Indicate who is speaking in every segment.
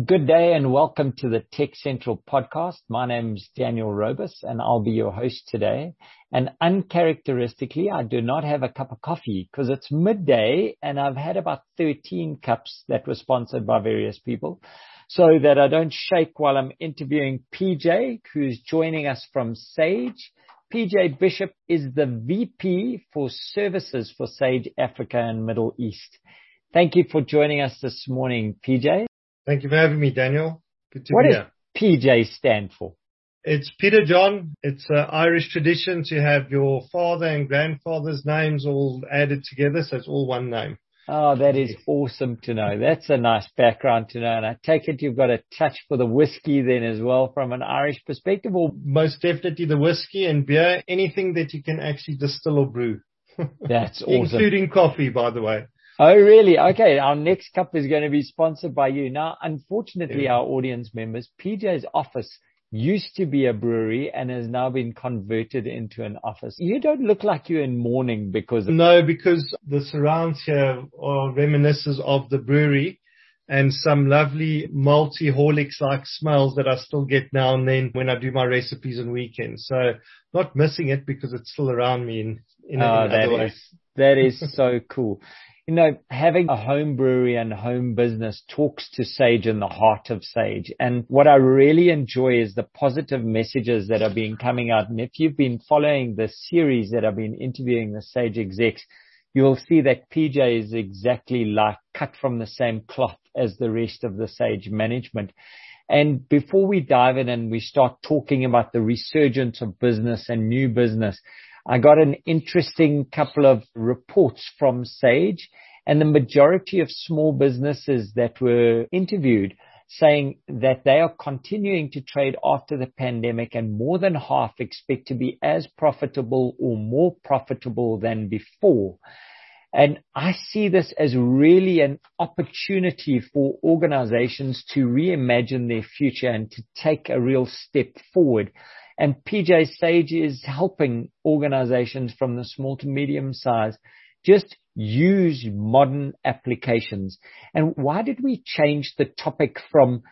Speaker 1: Good day and welcome to the Tech Central podcast. My name's Daniel Robus and I'll be your host today. And uncharacteristically, I do not have a cup of coffee because it's midday and I've had about 13 cups that were sponsored by various people so that I don't shake while I'm interviewing PJ, who's joining us from Sage. PJ Bishop is the VP for Services for Sage Africa and Middle East. Thank you for joining us this morning, PJ.
Speaker 2: Thank you for having me, Daniel. Good to
Speaker 1: be
Speaker 2: here.
Speaker 1: What does PJ stand for?
Speaker 2: It's Peter John. It's an Irish tradition to have your father and grandfather's names all added together, so it's all one name.
Speaker 1: Oh, that is awesome to know. That's a nice background to know. And I take it you've got a touch for the whiskey then as well from an Irish perspective? Or
Speaker 2: most definitely the whiskey and beer, anything that you can actually distill or brew.
Speaker 1: That's awesome.
Speaker 2: Including coffee, by the way.
Speaker 1: Oh, really? Okay. Our next cup is going to be sponsored by you. Now, unfortunately, our audience members, PJ's office used to be a brewery and has now been converted into an office. You don't look like you're in mourning because
Speaker 2: No, because the surrounds here are reminiscences of the brewery and some lovely malty Horlicks-like smells that I still get now and then when I do my recipes on weekends. So not missing it because it's still around me in other ways.
Speaker 1: That is so cool. You know, having a home brewery and home business talks to Sage in the heart of Sage. And what I really enjoy is the positive messages that have been coming out. And if you've been following the series that I've been interviewing the Sage execs, you'll see that PJ is exactly like cut from the same cloth as the rest of the Sage management. And before we dive in and we start talking about the resurgence of business and new business, I got an interesting couple of reports from Sage, and the majority of small businesses that were interviewed saying that they are continuing to trade after the pandemic, and more than half expect to be as profitable or more profitable than before. And I see this as really an opportunity for organizations to reimagine their future and to take a real step forward. And PJ Sage is helping organizations from the small to medium size just use modern applications. And why did we change the topic from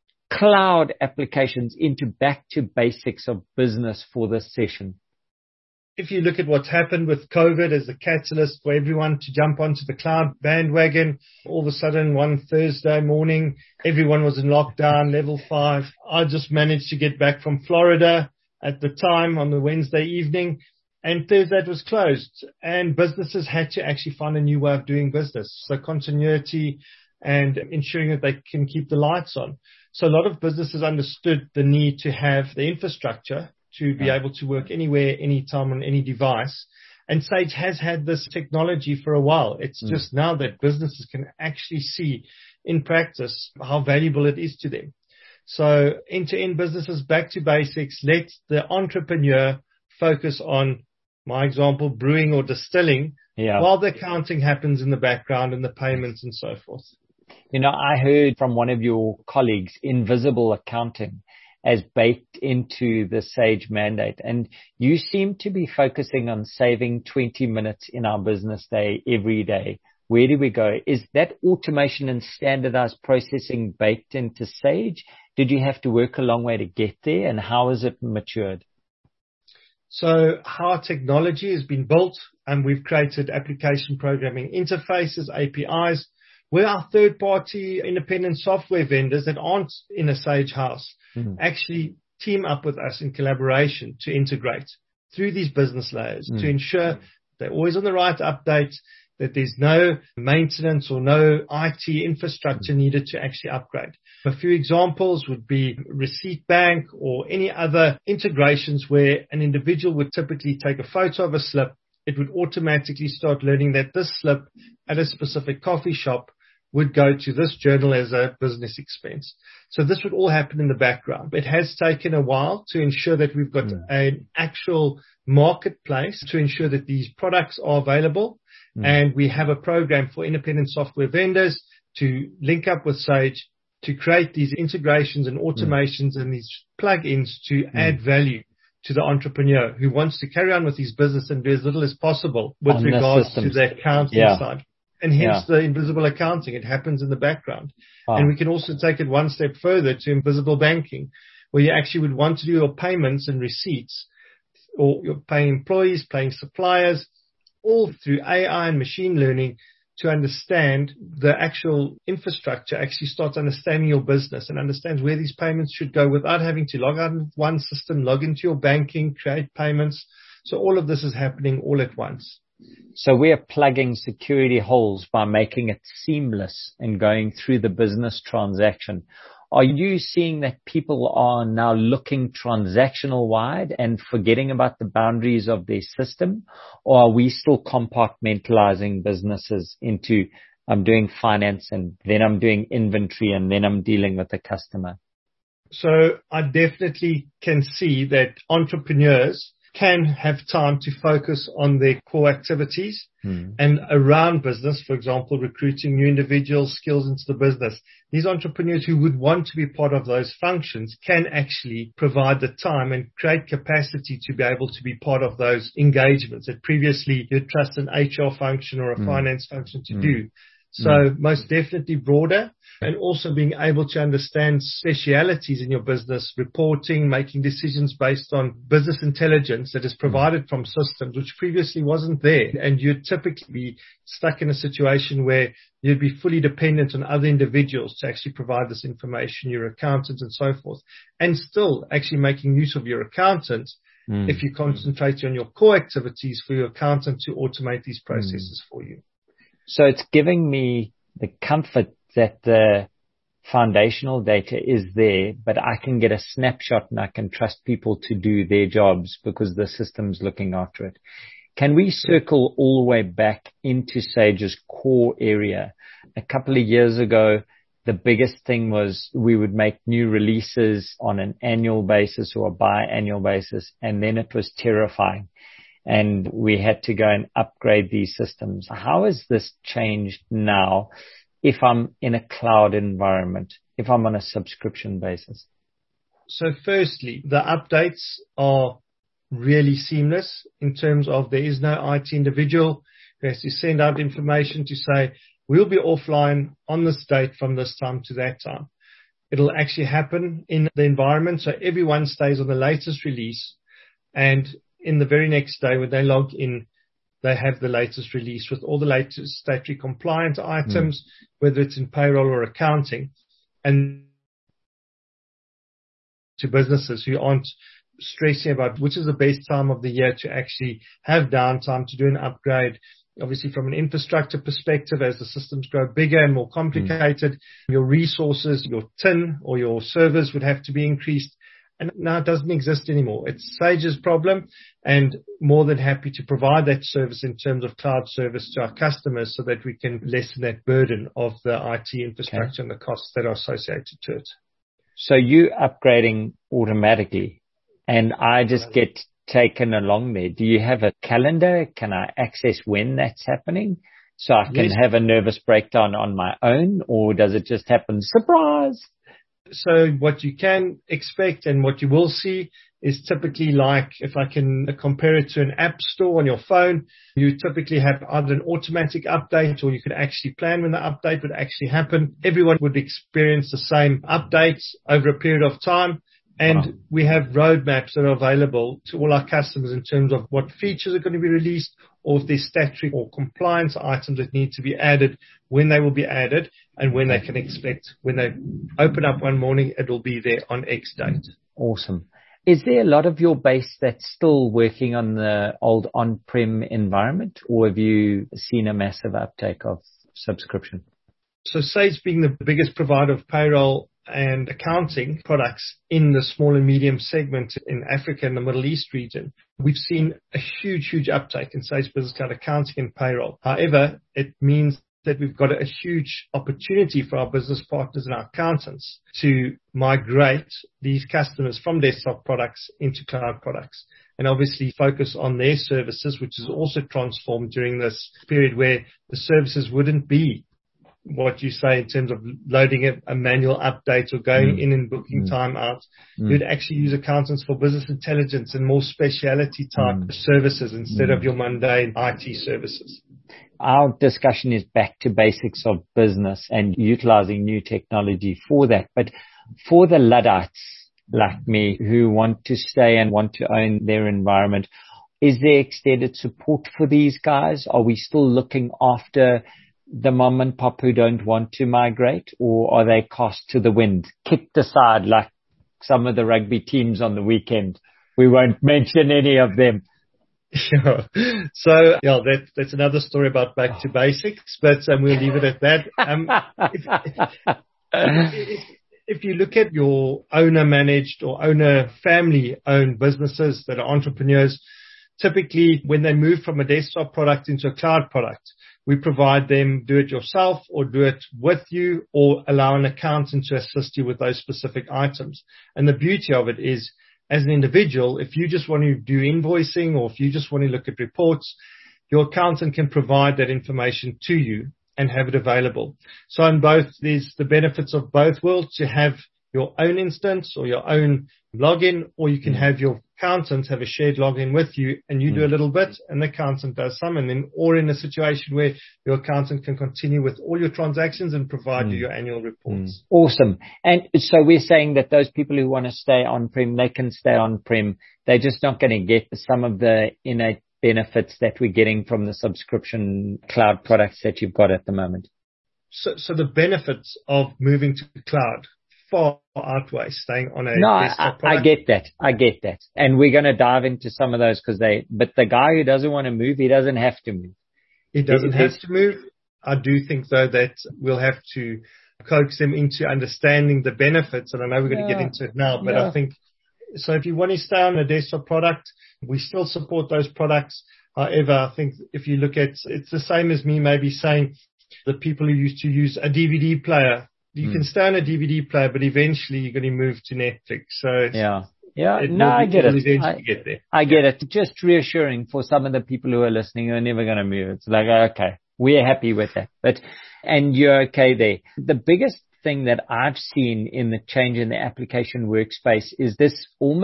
Speaker 1: cloud applications into back to basics of business for this session?
Speaker 2: If you look at what's happened with COVID as the catalyst for everyone to jump onto the cloud bandwagon, all of a sudden one Thursday morning, everyone was in lockdown, level 5. I just managed to get back from Florida at the time on the Wednesday evening, and Thursday it was closed, and businesses had to actually find a new way of doing business. So continuity and ensuring that they can keep the lights on. So a lot of businesses understood the need to have the infrastructure to be able to work anywhere, anytime, on any device. And Sage has had this technology for a while. It's just now that businesses can actually see in practice how valuable it is to them. So end-to-end businesses, back to basics. Let the entrepreneur focus on, my example, brewing or distilling while the accounting happens in the background and the payments and so forth.
Speaker 1: You know, I heard from one of your colleagues, invisible accounting as baked into the Sage mandate. And you seem to be focusing on saving 20 minutes in our business day every day. Where do we go? Is that automation and standardized processing baked into Sage? Did you have to work a long way to get there? And how has it matured?
Speaker 2: So how technology has been built, and we've created application programming interfaces, APIs, where our third-party independent software vendors that aren't in a Sage house actually team up with us in collaboration to integrate through these business layers to ensure they're always on the right updates, that there's no maintenance or no IT infrastructure needed to actually upgrade. A few examples would be Receipt Bank or any other integrations where an individual would typically take a photo of a slip. It would automatically start learning that this slip at a specific coffee shop would go to this journal as a business expense. So this would all happen in the background. It has taken a while to ensure that we've got an actual marketplace to ensure that these products are available. And we have a program for independent software vendors to link up with Sage to create these integrations and automations and these plugins to add value to the entrepreneur who wants to carry on with his business and do as little as possible with regards to the accounting side. And hence the invisible accounting. It happens in the background. And we can also take it one step further to invisible banking, where you actually would want to do your payments and receipts, or you're paying employees, paying suppliers, all through AI and machine learning to understand the actual infrastructure, actually start understanding your business and understands where these payments should go without having to log out of one system, log into your banking, create payments. So all of this is happening all at once.
Speaker 1: So we are plugging security holes by making it seamless and going through the business transaction. Are you seeing that people are now looking transactional wide and forgetting about the boundaries of their system? Or are we still compartmentalizing businesses into I'm doing finance and then I'm doing inventory and then I'm dealing with the customer?
Speaker 2: So I definitely can see that entrepreneurs can have time to focus on their core activities and around business, for example, recruiting new individuals, skills into the business. These entrepreneurs who would want to be part of those functions can actually provide the time and create capacity to be able to be part of those engagements that previously you'd trust an HR function or a finance function to do. So most definitely broader, and also being able to understand specialities in your business, reporting, making decisions based on business intelligence that is provided from systems, which previously wasn't there. And you'd typically be stuck in a situation where you'd be fully dependent on other individuals to actually provide this information, your accountant and so forth, and still actually making use of your accountant if you concentrate on your core activities for your accountant to automate these processes for you.
Speaker 1: So it's giving me the comfort that the foundational data is there, but I can get a snapshot and I can trust people to do their jobs because the system's looking after it. Can we circle all the way back into Sage's core area? A couple of years ago, the biggest thing was we would make new releases on an annual basis or a biannual basis, and then it was terrifying. And we had to go and upgrade these systems. How has this changed now if I'm in a cloud environment, if I'm on a subscription basis?
Speaker 2: So firstly, the updates are really seamless in terms of there is no IT individual who has to send out information to say, we'll be offline on this date from this time to that time. It'll actually happen in the environment. So everyone stays on the latest release, and in the very next day when they log in, they have the latest release with all the latest statutory compliant items, whether it's in payroll or accounting, and to businesses who aren't stressing about which is the best time of the year to actually have downtime to do an upgrade. Obviously, from an infrastructure perspective, as the systems grow bigger and more complicated, your resources, your TIN or your servers would have to be increased. And now it doesn't exist anymore. It's Sage's problem, and more than happy to provide that service in terms of cloud service to our customers so that we can lessen that burden of the IT infrastructure and the costs that are associated to it.
Speaker 1: So you upgrading automatically, and I just get taken along there. Do you have a calendar? Can I access when that's happening so I can have a nervous breakdown on my own, or does it just happen? Surprise!
Speaker 2: So what you can expect and what you will see is typically like, if I can compare it to an app store on your phone, you typically have either an automatic update or you could actually plan when the update would actually happen. Everyone would experience the same updates over a period of time. And we have roadmaps that are available to all our customers in terms of what features are going to be released, or if there's statutory or compliance items that need to be added, when they will be added, and when they can expect. When they open up one morning, it will be there on X date.
Speaker 1: Awesome. Is there a lot of your base that's still working on the old on-prem environment, or have you seen a massive uptake of subscription?
Speaker 2: So Sage, being the biggest provider of payroll and accounting products in the small and medium segment in Africa and the Middle East region, we've seen a huge uptake in Sage Business Cloud accounting and payroll. However, it means that we've got a huge opportunity for our business partners and our accountants to migrate these customers from desktop products into cloud products, and obviously focus on their services, which is also transformed during this period where the services wouldn't be what you say in terms of loading a manual update or going in and booking time out. You'd actually use accountants for business intelligence and more speciality type services instead of your mundane IT services.
Speaker 1: Our discussion is back to basics of business and utilizing new technology for that. But for the Luddites like me who want to stay and want to own their environment, is there extended support for these guys? Are we still looking after the mom and pop who don't want to migrate, or are they cast to the wind, kicked aside like some of the rugby teams on the weekend? We won't mention any of them.
Speaker 2: Sure. So, yeah, that's another story about back to basics, but we'll leave it at that. If you look at your owner-managed or owner-family-owned businesses that are entrepreneurs, typically when they move from a desktop product into a cloud product, we provide them do it yourself or do it with you, or allow an accountant to assist you with those specific items. And the beauty of it is, as an individual, if you just want to do invoicing or if you just want to look at reports, your accountant can provide that information to you and have it available. So in both, there's the benefits of both worlds. You have your own instance or your own login, or you can have your accountant have a shared login with you and you do a little bit and the accountant does some, and then, or in a situation where your accountant can continue with all your transactions and provide you your annual reports.
Speaker 1: Awesome. And so we're saying that those people who want to stay on-prem, they can stay on-prem. They're just not going to get some of the innate benefits that we're getting from the subscription cloud products that you've got at the moment.
Speaker 2: So the benefits of moving to the cloud far outweigh staying on a desktop product.
Speaker 1: I get that. And we're going to dive into some of those but the guy who doesn't want to move, he doesn't have to move.
Speaker 2: He doesn't have to move. I do think though that we'll have to coax them into understanding the benefits. And I know we're going to get into it now, but I think, so if you want to stay on a desktop product, we still support those products. However, I think if you look at, it's the same as me maybe saying the people who used to use a DVD player, you can stay on a DVD player, but eventually you're going to move to Netflix. So
Speaker 1: I get it. I get it. Just reassuring for some of the people who are listening who are never going to move. It's like, okay, we're happy with that. And you're okay there. The biggest thing that I've seen in the change in the application workspace is the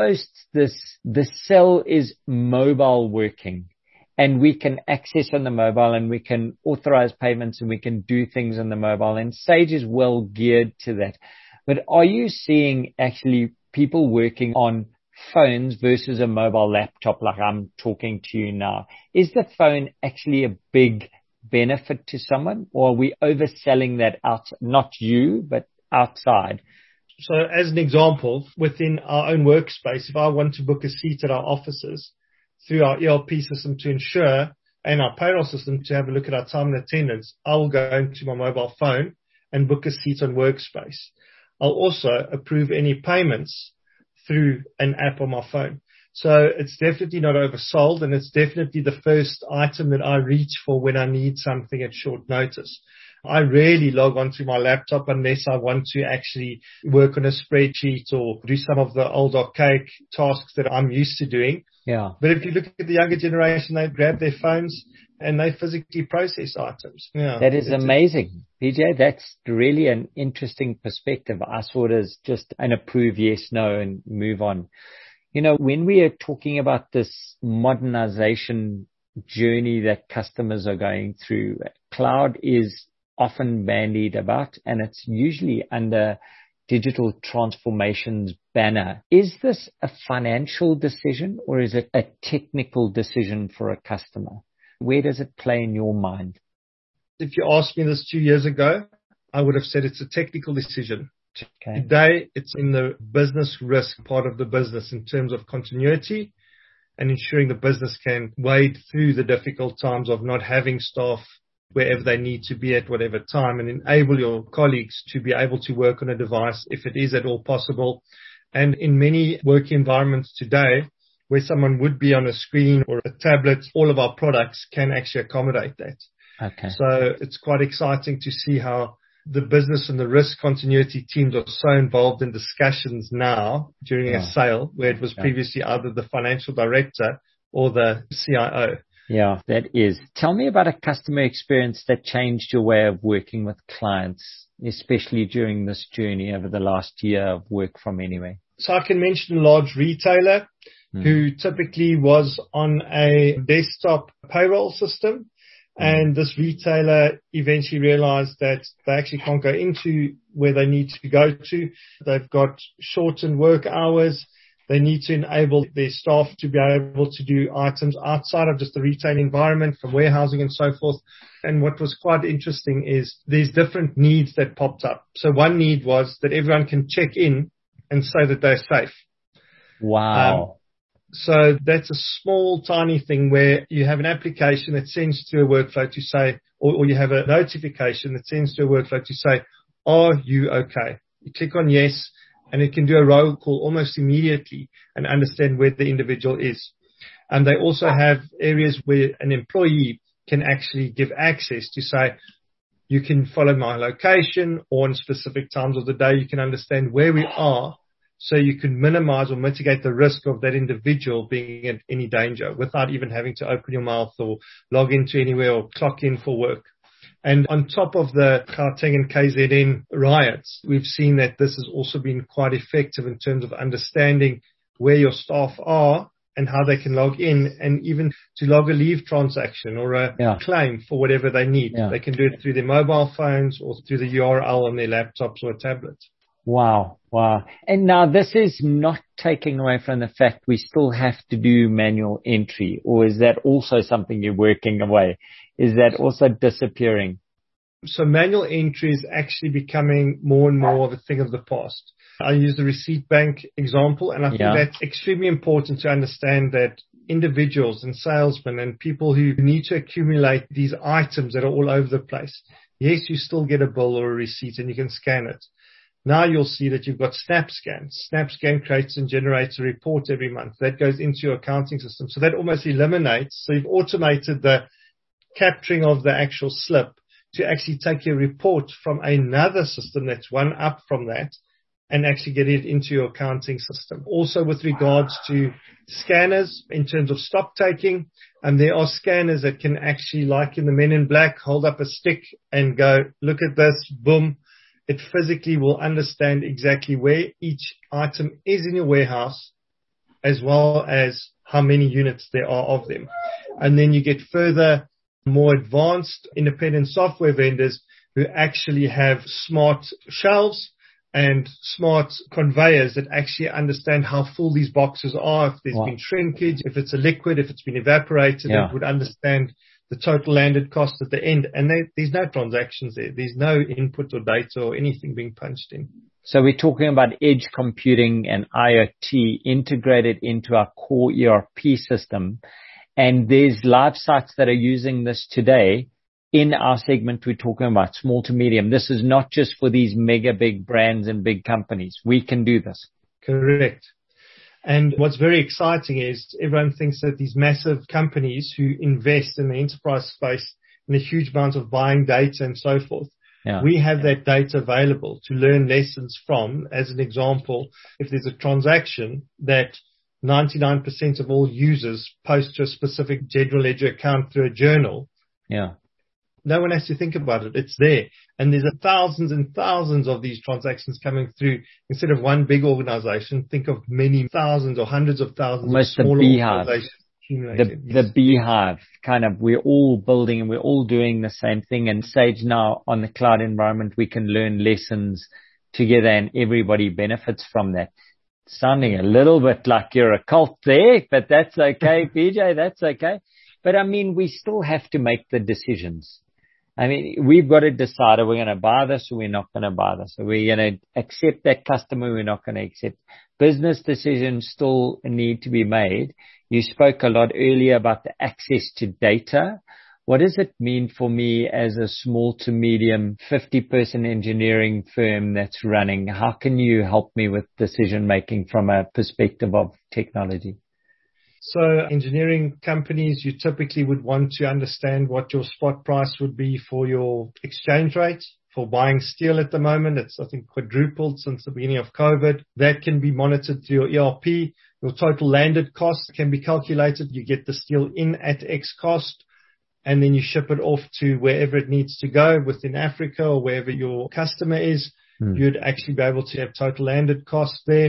Speaker 1: cell is mobile working. And we can access on the mobile and we can authorize payments and we can do things on the mobile. And Sage is well geared to that. But are you seeing actually people working on phones versus a mobile laptop like I'm talking to you now? Is the phone actually a big benefit to someone, or are we overselling that out? Not you, but outside.
Speaker 2: So as an example, within our own workspace, if I want to book a seat at our offices, through our ERP system to ensure, and our payroll system to have a look at our time and attendance, I will go into my mobile phone and book a seat on Workspace. I'll also approve any payments through an app on my phone. So it's definitely not oversold, and it's definitely the first item that I reach for when I need something at short notice. I rarely log onto my laptop unless I want to actually work on a spreadsheet or do some of the old archaic tasks that I'm used to doing.
Speaker 1: Yeah.
Speaker 2: But if you look at the younger generation, they grab their phones and they physically process items. Yeah.
Speaker 1: That is amazing. PJ, that's really an interesting perspective. I saw it as just an approve yes, no, and move on. You know, when we are talking about this modernization journey that customers are going through, cloud is often bandied about, and it's usually under digital transformations banner. Is this a financial decision or is it a technical decision for a customer? Where does it play in your mind?
Speaker 2: If you asked me this 2 years ago, I would have said it's a technical decision. Okay. Today, it's in the business risk part of the business in terms of continuity and ensuring the business can wade through the difficult times of not having staff wherever they need to be at whatever time, and enable your colleagues to be able to work on a device if it is at all possible. And in many work environments today, where someone would be on a screen or a tablet, all of our products can actually accommodate that.
Speaker 1: Okay.
Speaker 2: So it's quite exciting to see how the business and the risk continuity teams are so involved in discussions now during a sale, where it was previously either the financial director or the CIO.
Speaker 1: Yeah, that is. Tell me about a customer experience that changed your way of working with clients, especially during this journey over the last year of work from anywhere.
Speaker 2: So I can mention a large retailer who typically was on a desktop payroll system. And this retailer eventually realized that they actually can't go into where they need to go to. They've got shortened work hours. They need to enable their staff to be able to do items outside of just the retail environment, from warehousing and so forth. And what was quite interesting is there's different needs that popped up. So one need was that everyone can check in and say that they're safe.
Speaker 1: Wow.
Speaker 2: So that's a small, tiny thing where you have an application that sends to a workflow to say, or you have a notification that sends to a workflow to say, are you okay? You click on yes, and it can do a roll call almost immediately and understand where the individual is. And they also have areas where an employee can actually give access to say, you can follow my location, or on specific times of the day, you can understand where we are, so you can minimize or mitigate the risk of that individual being in any danger without even having to open your mouth or log into anywhere or clock in for work. And on top of the Gauteng and KZN riots, we've seen that this has also been quite effective in terms of understanding where your staff are and how they can log in, and even to log a leave transaction or a claim for whatever they need. Yeah. They can do it through their mobile phones or through the URL on their laptops or tablets.
Speaker 1: Wow. Wow. And now this is not taking away from the fact we still have to do manual entry, or is that also something you're working away? Is that also disappearing?
Speaker 2: So manual entry is actually becoming more and more of a thing of the past. I use the receipt bank example, and I think that's extremely important to understand that individuals and salesmen and people who need to accumulate these items that are all over the place. Yes, you still get a bill or a receipt and you can scan it. Now you'll see that you've got SnapScan. SnapScan creates and generates a report every month that goes into your accounting system. So that almost eliminates. So you've automated the capturing of the actual slip to actually take your report from another system that's one up from that and actually get it into your accounting system. Also with regards to scanners in terms of stock taking, and there are scanners that can actually, like in the Men in Black, hold up a stick and go, look at this, boom. It physically will understand exactly where each item is in your warehouse, as well as how many units there are of them. And then you get further, more advanced independent software vendors who actually have smart shelves and smart conveyors that actually understand how full these boxes are, if there's been shrinkage, if it's a liquid, if it's been evaporated, it would understand the total landed cost at the end. And there's no transactions there. There's no input or data or anything being punched in.
Speaker 1: So we're talking about edge computing and IoT integrated into our core ERP system. And there's live sites that are using this today in our segment we're talking about, small to medium. This is not just for these mega big brands and big companies. We can do this.
Speaker 2: Correct. And what's very exciting is everyone thinks that these massive companies who invest in the enterprise space in a huge amount of buying data and so forth, we have that data available to learn lessons from. As an example, if there's a transaction that 99% of all users post to a specific general ledger account through a journal, no one has to think about it. It's there. And there's thousands and thousands of these transactions coming through. Instead of one big organization, think of many thousands or hundreds of thousands
Speaker 1: almost
Speaker 2: of smaller
Speaker 1: organizations. The
Speaker 2: Yes.
Speaker 1: beehive, kind of, we're all building and we're all doing the same thing. And Sage now on the cloud environment, we can learn lessons together and everybody benefits from that. Sounding a little bit like you're a cult there, but that's okay, PJ, that's okay. But I mean, we still have to make the decisions. I mean, we've got to decide, are we going to buy this or we're not going to buy this? Are we going to accept that customer? We're not going to accept. Business decisions still need to be made. You spoke a lot earlier about the access to data. What does it mean for me as a small to medium 50-person engineering firm that's running? How can you help me with decision making from a perspective of technology?
Speaker 2: So engineering companies, you typically would want to understand what your spot price would be for your exchange rate. For buying steel at the moment, it's, I think, quadrupled since the beginning of COVID. That can be monitored through your ERP. Your total landed cost can be calculated. You get the steel in at X cost, and then you ship it off to wherever it needs to go within Africa or wherever your customer is. You'd actually be able to have total landed cost there.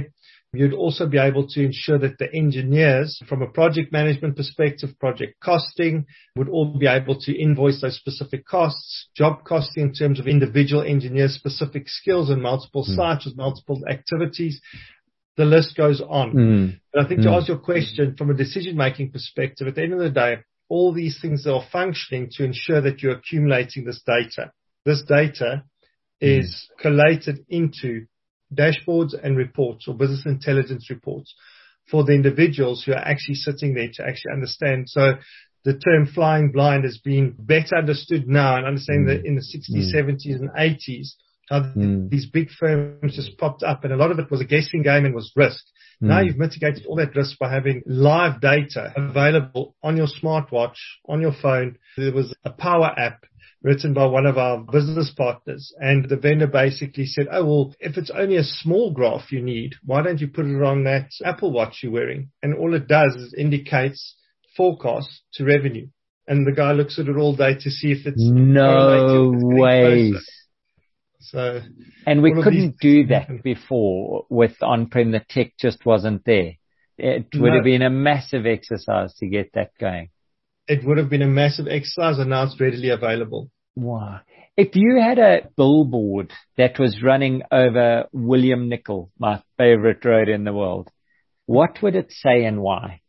Speaker 2: You'd also be able to ensure that the engineers, from a project management perspective, project costing, would all be able to invoice those specific costs, job costing in terms of individual engineers' specific skills and multiple sites with multiple activities. The list goes on. But I think to answer your question, from a decision-making perspective, at the end of the day, all these things are functioning to ensure that you're accumulating this data. This data is collated into dashboards and reports or business intelligence reports for the individuals who are actually sitting there to actually understand. So the term flying blind has been better understood now, and understanding that in the 60s, 70s and 80s, how these big firms just popped up, and a lot of it was a guessing game and was risk. Now you've mitigated all that risk by having live data available on your smartwatch, on your phone. There was a Power app written by one of our business partners, and the vendor basically said, oh, well, if it's only a small graph you need, why don't you put it on that Apple Watch you're wearing? And all it does is indicates forecast to revenue. And the guy looks at it all day to see if it's
Speaker 1: no way.
Speaker 2: So,
Speaker 1: and we couldn't do that before with on-prem. The tech just wasn't there. It would have been a massive exercise to get that going.
Speaker 2: It would have been a massive exercise, and now it's readily available.
Speaker 1: Wow. If you had a billboard that was running over William Nicol, my favorite road in the world, what would it say and why?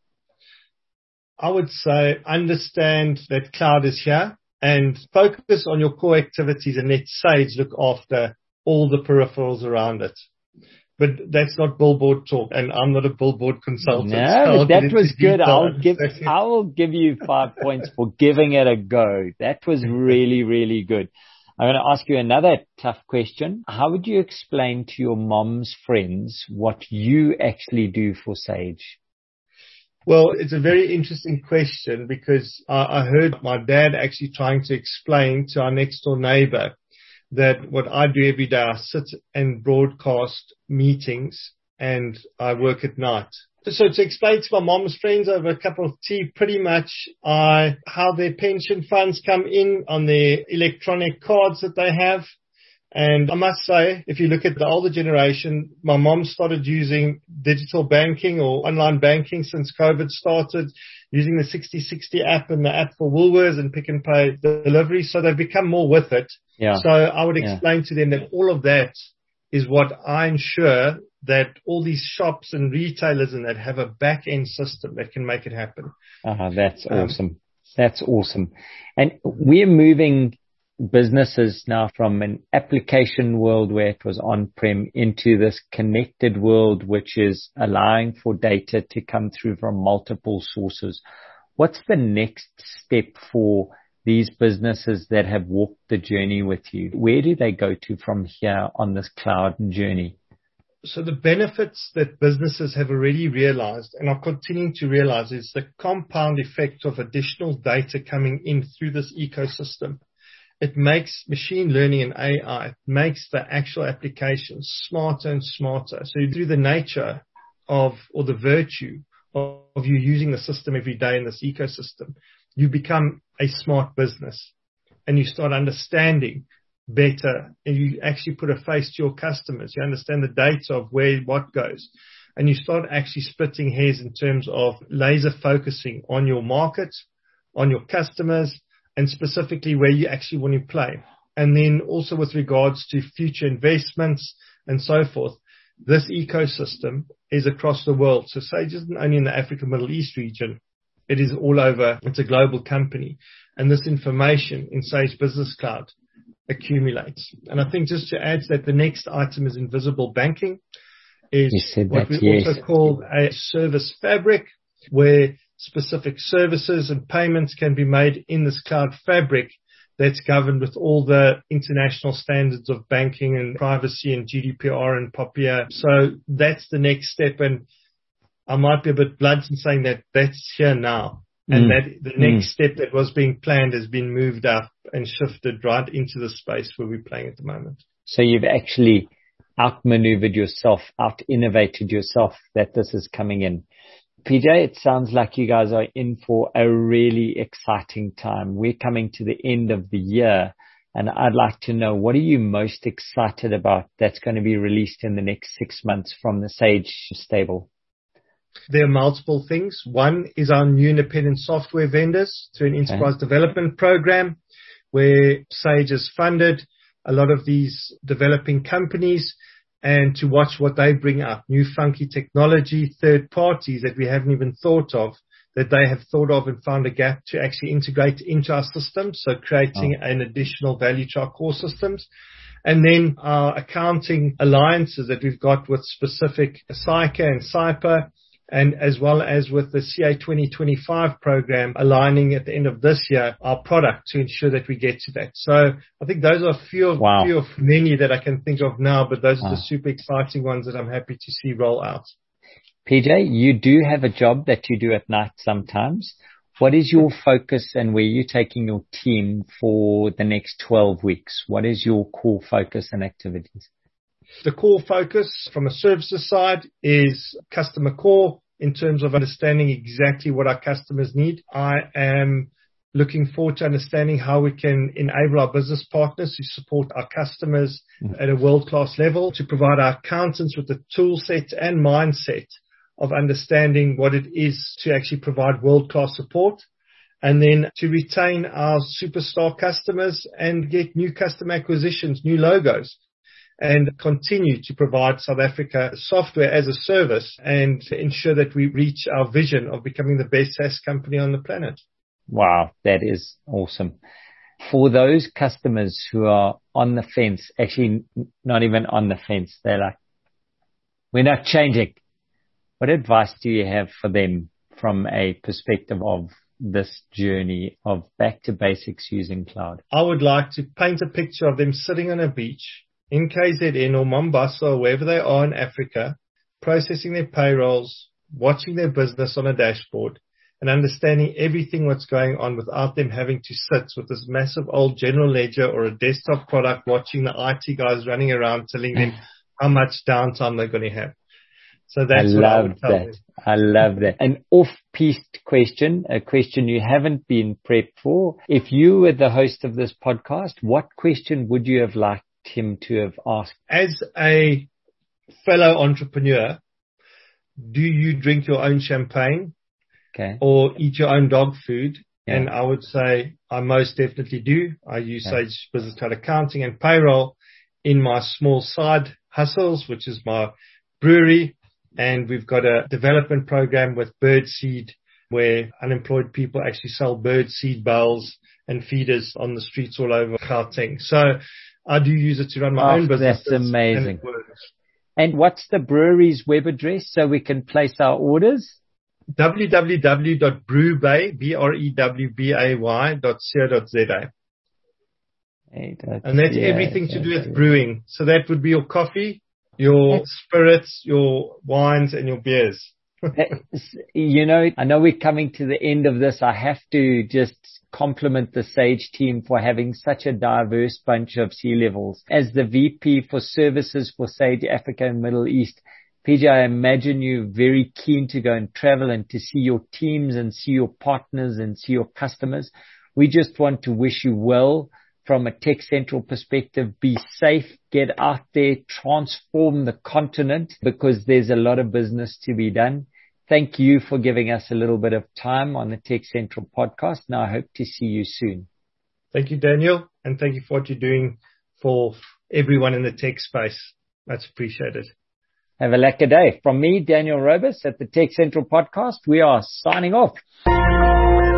Speaker 2: I would say, understand that cloud is here and focus on your core activities, and let Sage look after all the peripherals around it. But that's not billboard talk, and I'm not a billboard consultant.
Speaker 1: No, that was good. I will give you 5 points for giving it a go. That was really, really good. I'm going to ask you another tough question. How would you explain to your mom's friends what you actually do for Sage?
Speaker 2: Well, it's a very interesting question, because I heard my dad actually trying to explain to our next door neighbor that what I do every day, I sit and broadcast meetings and I work at night. So to explain to my mom's friends over a cup of tea, pretty much how their pension funds come in on their electronic cards that they have. And I must say, if you look at the older generation, my mom started using digital banking or online banking since COVID started, using the 60/60 app and the app for Woolworths and Pick n Pay delivery. So they've become more with it.
Speaker 1: Yeah.
Speaker 2: So I would explain to them that all of that is what I ensure that all these shops and retailers and that have a back end system that can make it happen.
Speaker 1: That's awesome. That's awesome. And we're moving businesses now from an application world where it was on-prem into this connected world, which is allowing for data to come through from multiple sources. What's the next step for these businesses that have walked the journey with you? Where do they go to from here on this cloud journey?
Speaker 2: So the benefits that businesses have already realized and are continuing to realize is the compound effect of additional data coming in through this ecosystem. It makes machine learning and AI, makes the actual applications smarter and smarter. So through the nature of, or the virtue of you using the system every day in this ecosystem, you become a smart business and you start understanding better, and you actually put a face to your customers. You understand the data of where what goes, and you start actually splitting hairs in terms of laser focusing on your market, on your customers, and specifically where you actually want to play. And then also with regards to future investments and so forth, this ecosystem is across the world. So Sage isn't only in the Africa, Middle East region. It is all over. It's a global company. And this information in Sage Business Cloud accumulates. And I think just to add that the next item is invisible banking, is what we also call a service fabric, where specific services and payments can be made in this cloud fabric that's governed with all the international standards of banking and privacy and GDPR and POPIA. So that's the next step. And I might be a bit blunt in saying that that's here now. And that the next step that was being planned has been moved up and shifted right into the space where we're playing at the moment.
Speaker 1: So you've actually outmaneuvered yourself, out-innovated yourself, that this is coming in. PJ, it sounds like you guys are in for a really exciting time. We're coming to the end of the year, And I'd like to know, what are you most excited about that's going to be released in the next 6 months from the Sage stable?
Speaker 2: There are multiple things. One is our new independent software vendors through an enterprise development program where Sage has funded a lot of these developing companies and to watch what they bring up, new funky technology, third parties that we haven't even thought of, that they have thought of and found a gap to actually integrate into our system. So creating an additional value to our core systems. And then our accounting alliances that we've got with specific SICA and SIPA, and as well as with the CA 2025 program, aligning at the end of this year our product to ensure that we get to that. So I think those are few of many that I can think of now, but those are the super exciting ones that I'm happy to see roll out.
Speaker 1: PJ, you do have a job that you do at night sometimes. What is your focus and where are you taking your team for the next 12 weeks? What is your core focus and activities?
Speaker 2: The core focus from a services side is customer core in terms of understanding exactly what our customers need. I am looking forward to understanding how we can enable our business partners to support our customers at a world-class level, to provide our accountants with the tool set and mindset of understanding what it is to actually provide world-class support, and then to retain our superstar customers and get new customer acquisitions, new logos, and continue to provide South Africa software as a service and ensure that we reach our vision of becoming the best SaaS company on the planet.
Speaker 1: Wow, that is awesome. For those customers who are on the fence, actually not even on the fence, they're like, we're not changing. What advice do you have for them from a perspective of this journey of back to basics using cloud?
Speaker 2: I would like to paint a picture of them sitting on a beach in KZN or Mombasa or wherever they are in Africa, processing their payrolls, watching their business on a dashboard, and understanding everything what's going on without them having to sit with this massive old general ledger or a desktop product, watching the IT guys running around telling them how much downtime they're going to have. So that's what I would tell them.
Speaker 1: I love that. An off-piste question, a question you haven't been prepped for. If you were the host of this podcast, what question would you have liked him to have asked?
Speaker 2: As a fellow entrepreneur, do you drink your own champagne or eat your own dog food? And I would say I most definitely do. I use Sage Business Cloud Accounting and Payroll in my small side hustles, which is my brewery. And we've got a development program with Birdseed where unemployed people actually sell birdseed bowls and feeders on the streets all over Gauteng. So I do use it to run my own business.
Speaker 1: That's amazing. And what's the brewery's web address so we can place our orders?
Speaker 2: www.brewbay.co.za. And that's everything to do with brewing. So that would be your coffee, your spirits, your wines, and your beers.
Speaker 1: You know, I know we're coming to the end of this. I have to just compliment the Sage team for having such a diverse bunch of C-levels. As the VP for services for Sage Africa and Middle East, PJ, I imagine you're very keen to go and travel and to see your teams and see your partners and see your customers. We just want to wish you well from a Tech Central perspective. Be safe, get out there, transform the continent because there's a lot of business to be done. Thank you for giving us a little bit of time on the Tech Central podcast. Now I hope to see you soon.
Speaker 2: Thank you, Daniel. And thank you for what you're doing for everyone in the tech space. That's appreciated.
Speaker 1: Have a lekker day. From me, Daniel Robus at the Tech Central podcast, we are signing off.